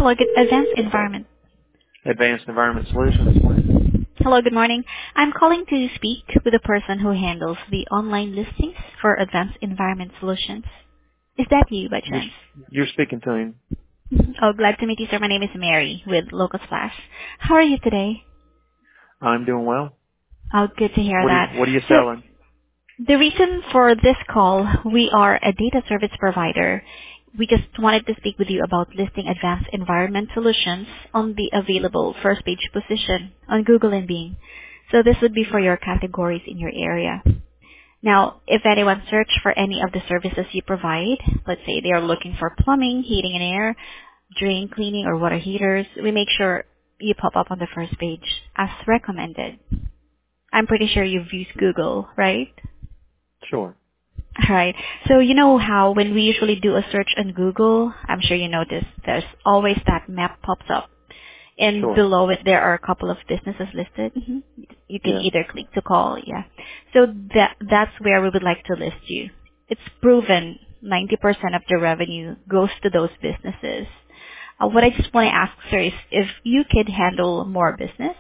Hello, good Advanced Environment. Advanced Environment Solutions. Hello, good morning. I'm calling to speak with the person who handles the online listings for Advanced Environment Solutions. Is that you by You're, chance? you're speaking to him. Oh, glad to meet you, sir. My name is Mary with Local Splash. How are you today? I'm doing well. Oh, good to hear that. What are you So selling? the reason for this call, we are a data service provider. We just wanted to speak with you about listing Advanced Environment Solutions on the available first page position on Google and Bing. So this would be for your categories in your area. Now, if anyone search for any of the services you provide, let's say they are looking for plumbing, heating and air, drain cleaning, or water heaters, we make sure you pop up on the first page as recommended. I'm pretty sure you've used Google, right? Sure. All right. So you know how when we usually do a search on Google, I'm sure you notice there's always that map pops up. And Sure. below it, there are a couple of businesses listed. You can Yes. either click to call, yeah. So that's where we would like to list you. It's proven 90% of the revenue goes to those businesses. What I just want to ask, sir, is if you could handle more business.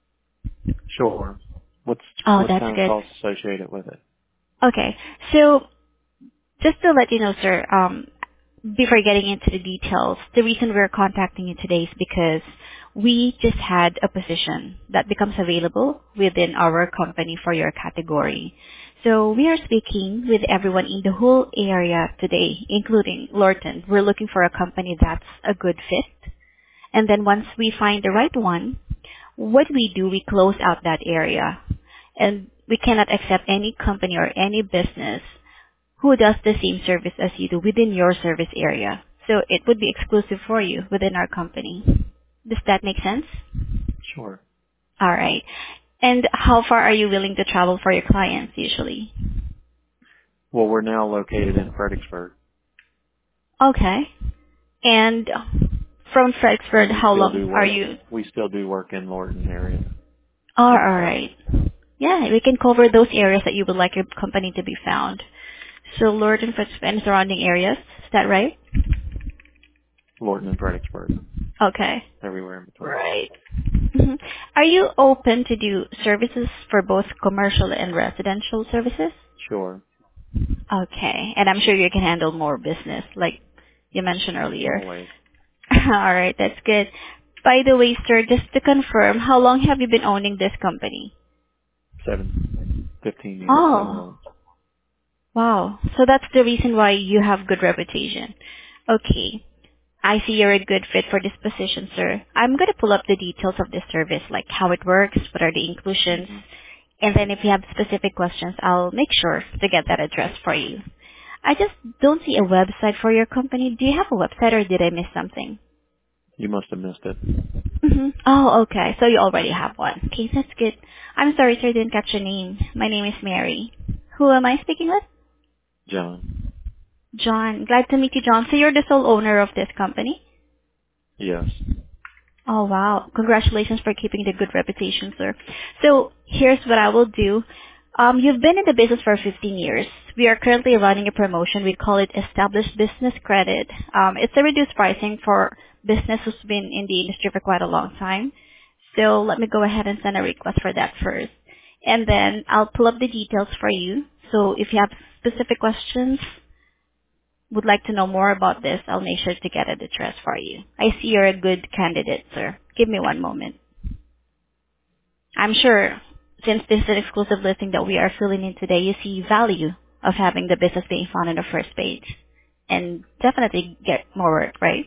Sure. Oh, What's that's kind of good. cost associated with it? Okay. So just to let you know, sir, before getting into the details, the reason we're contacting you today is because we just had a position that becomes available within our company for your category. So we are speaking with everyone in the whole area today, including Lorton. We're looking for a company that's a good fit. And then once we find the right one, what we do, we close out that area. And we cannot accept any company or any business who does the same service as you do within your service area. So it would be exclusive for you within our company. Does that make sense? Sure. All right. And how far are you willing to travel for your clients usually? Well, we're now located in Fredericksburg, Okay. And from Fredericksburg, and we how still long do are work. you? We still do work in Lorton area. Oh, all right. Yeah, we can cover those areas that you would like your company to be found. So Lord and Fredericksburg and surrounding areas. Is that right? Lorton and Fredericksburg, Okay. everywhere in between. Right. Mhm. Are you open to do services for both commercial and residential services? Sure. Okay. And I'm sure you can handle more business, like you mentioned earlier. Always. All right, that's good. By the way, sir, just to confirm, how long have you been owning this company? 15 years, 7 Oh, months. wow. So that's the reason why you have good reputation. Okay. I see you're a good fit for this position, sir. I'm going to pull up the details of this service, like how it works, what are the inclusions, hmm and then if you have specific questions, I'll make sure to get that addressed for you. I just don't see a website for your company. Do you have a website or did I miss something? You must have missed it. Oh, okay. So you already have one. Okay, that's good. I'm sorry, sir, I didn't catch your name. My name is Mary. Who am I speaking with? John. John. Glad to meet you, John. So you're the sole owner of this company? Yes. Oh, wow. Congratulations for keeping the good reputation, sir. So here's what I will do. You've been in the business for 15 years. We are currently running a promotion. We call it Established Business Credit. It's a reduced pricing for business who's been in the industry for quite a long time. So let me go ahead and send a request for that first. And then I'll pull up the details for you. So if you have specific questions, would like to know more about this, I'll make sure to get it addressed for you. I see you're a good candidate, sir. Give me one moment. I'm sure since this is an exclusive listing that we are filling in today, you see value of having the business being found on the first page and definitely get more work, right?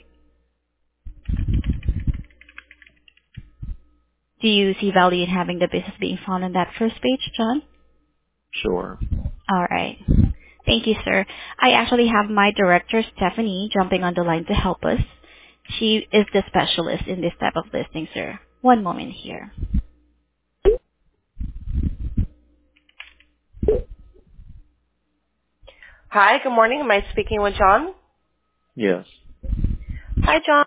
Do you see value in having the business being found on that first page, John? Sure. All right. Thank you, sir. I actually have my director, Stephanie, jumping on the line to help us. She is the specialist in this type of listing, sir. One moment here. Hi, good morning. Am I speaking with John? Yes. Hi, John.